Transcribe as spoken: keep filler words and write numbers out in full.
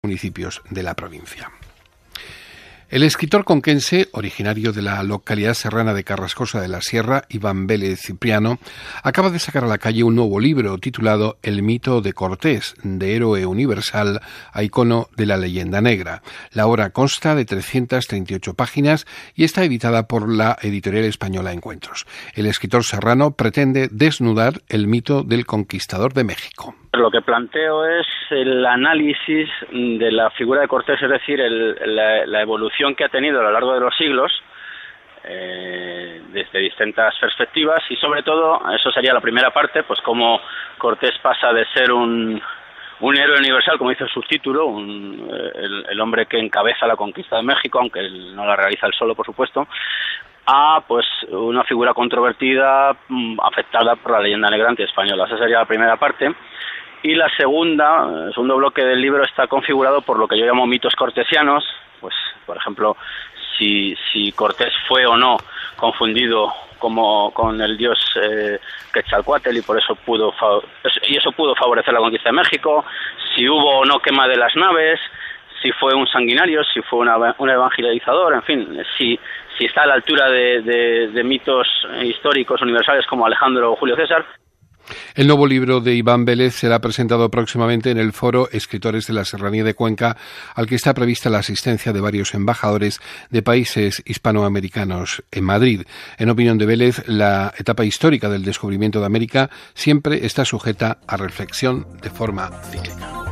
municipios de la provincia. El escritor conquense, originario de la localidad serrana de Carrascosa de la Sierra, Iván Vélez Cipriano, acaba de sacar a la calle un nuevo libro titulado El mito de Cortés, de héroe universal a icono de la leyenda negra. La obra consta de trescientas treinta y ocho páginas y está editada por la editorial española Encuentros. El escritor serrano pretende desnudar el mito del conquistador de México. Lo que planteo es el análisis de la figura de Cortés, es decir, el, la, la evolución que ha tenido a lo largo de los siglos, eh, desde distintas perspectivas, y sobre todo, eso sería la primera parte, pues cómo Cortés pasa de ser un, un héroe universal, como dice el subtítulo, un, el, el hombre que encabeza la conquista de México, aunque él no la realiza él solo, por supuesto, a pues una figura controvertida, afectada por la leyenda negra antiespañola. Esa sería la primera parte. Y la segunda, el segundo bloque del libro está configurado por lo que yo llamo mitos cortesianos, pues por ejemplo, si, si Cortés fue o no confundido como con el dios eh, Quetzalcóatl y por eso pudo y eso pudo favorecer la conquista de México, si hubo o no quema de las naves, si fue un sanguinario, si fue una, un evangelizador, en fin, si si está a la altura de, de, de mitos históricos universales como Alejandro o Julio César. El nuevo libro de Iván Vélez será presentado próximamente en el foro Escritores de la Serranía de Cuenca, al que está prevista la asistencia de varios embajadores de países hispanoamericanos en Madrid. En opinión de Vélez, la etapa histórica del descubrimiento de América siempre está sujeta a reflexión de forma cíclica.